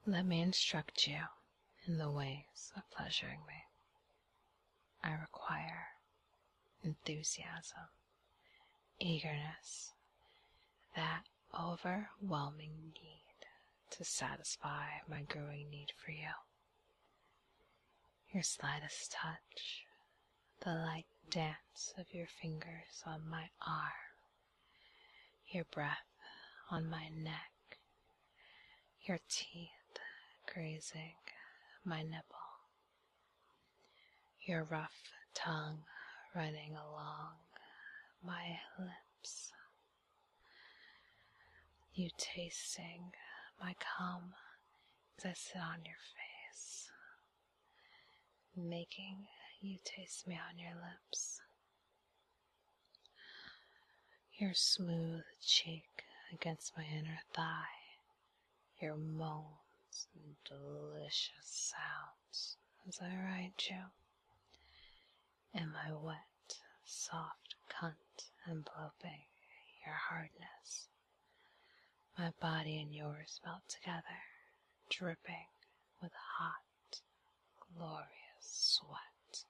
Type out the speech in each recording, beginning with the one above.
Let me instruct you in the ways of pleasuring me. I require enthusiasm, eagerness, that overwhelming need to satisfy my growing need for you. Your slightest touch, the light dance of your fingers on my arm, your breath on my neck, your teeth grazing my nipple, your rough tongue running along my lips, you tasting my cum as I sit on your face, making you taste me on your lips, your smooth cheek against my inner thigh, your moans and delicious sounds as I ride you, and my wet, soft cunt enveloping your hardness, my body and yours melt together, dripping with hot, glorious sweat.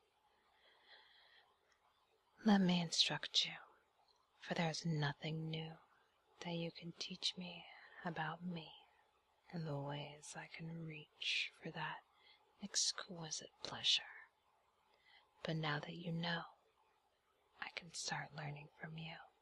Let me instruct you, for there is nothing new that you can teach me about me and the ways I can reach for that exquisite pleasure. But now that you know, I can start learning from you.